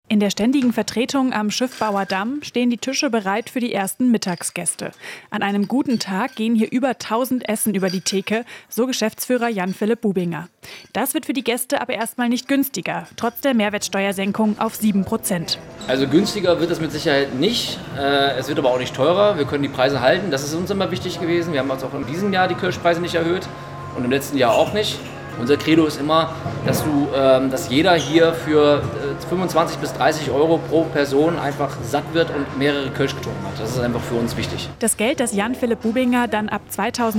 In der ständigen Vertretung am Schiffbauer Damm stehen die Tische bereit für die ersten Mittagsgäste. An einem guten Tag gehen hier über 1000 Essen über die Theke, so Geschäftsführer Jan-Philipp Bubinger. Das wird für die Gäste aber erstmal nicht günstiger, trotz der Mehrwertsteuersenkung auf 7%. Also günstiger wird es mit Sicherheit nicht. Es wird aber auch nicht teurer. Wir können die Preise halten. Das ist uns immer wichtig gewesen. Wir haben uns auch in diesem Jahr die Kirschpreise nicht erhöht und im letzten Jahr auch nicht. Unser Credo ist immer, dass jeder hier für 25 bis 30 Euro pro Person einfach satt wird und mehrere Kölsch getrunken hat. Das ist einfach für uns wichtig. Das Geld, das Jan-Philipp Bubinger dann ab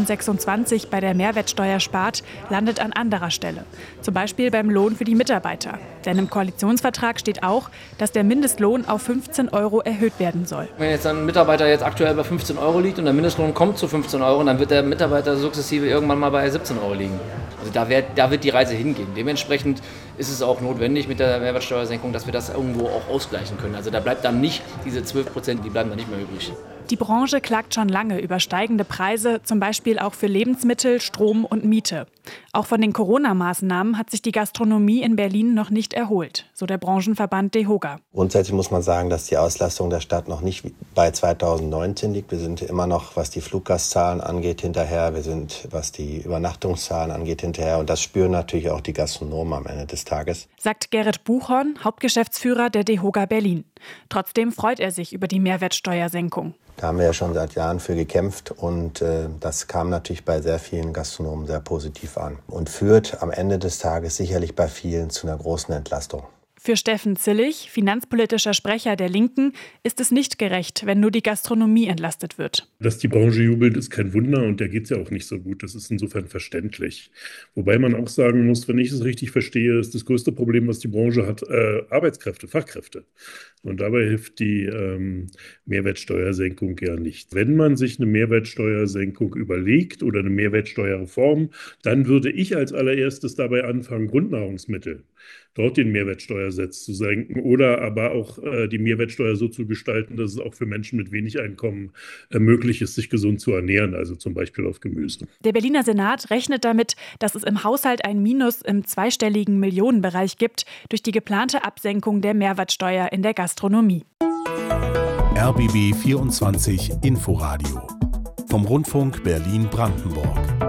2026 bei der Mehrwertsteuer spart, landet an anderer Stelle. Zum Beispiel beim Lohn für die Mitarbeiter. Denn im Koalitionsvertrag steht auch, dass der Mindestlohn auf 15 Euro erhöht werden soll. Wenn jetzt ein Mitarbeiter jetzt aktuell bei 15 Euro liegt und der Mindestlohn kommt zu 15 Euro, dann wird der Mitarbeiter sukzessive irgendwann mal bei 17 Euro liegen. Also da wird die Reise hingehen. Dementsprechend ist es auch notwendig mit der Mehrwertsteuersenkung, dass wir das irgendwo auch ausgleichen können. Also da bleibt dann nicht diese 12%, die bleiben dann nicht mehr übrig. Die Branche klagt schon lange über steigende Preise, zum Beispiel auch für Lebensmittel, Strom und Miete. Auch von den Corona-Maßnahmen hat sich die Gastronomie in Berlin noch nicht erholt, so der Branchenverband DEHOGA. Grundsätzlich muss man sagen, dass die Auslastung der Stadt noch nicht bei 2019 liegt. Wir sind immer noch, was die Fluggastzahlen angeht, hinterher. Wir sind, was die Übernachtungszahlen angeht, hinterher. Und das spüren natürlich auch die Gastronomen am Ende des Tages. Sagt Gerrit Buchhorn, Hauptgeschäftsführer der DEHOGA Berlin. Trotzdem freut er sich über die Mehrwertsteuersenkung. Da haben wir ja schon seit Jahren für gekämpft und das kam natürlich bei sehr vielen Gastronomen sehr positiv an und führt am Ende des Tages sicherlich bei vielen zu einer großen Entlastung. Für Steffen Zillig, finanzpolitischer Sprecher der Linken, ist es nicht gerecht, wenn nur die Gastronomie entlastet wird. Dass die Branche jubelt, ist kein Wunder und der geht es ja auch nicht so gut. Das ist insofern verständlich. Wobei man auch sagen muss, wenn ich es richtig verstehe, ist das größte Problem, was die Branche hat, Arbeitskräfte, Fachkräfte. Und dabei hilft die Mehrwertsteuersenkung ja nicht. Wenn man sich eine Mehrwertsteuersenkung überlegt oder eine Mehrwertsteuerreform, dann würde ich als allererstes dabei anfangen, Grundnahrungsmittel, dort den Mehrwertsteuersatz zu senken oder aber auch die Mehrwertsteuer so zu gestalten, dass es auch für Menschen mit wenig Einkommen möglich ist, sich gesund zu ernähren, also zum Beispiel auf Gemüse. Der Berliner Senat rechnet damit, dass es im Haushalt ein Minus im zweistelligen Millionenbereich gibt durch die geplante Absenkung der Mehrwertsteuer in der Gastronomie. RBB 24 Inforadio vom Rundfunk Berlin-Brandenburg.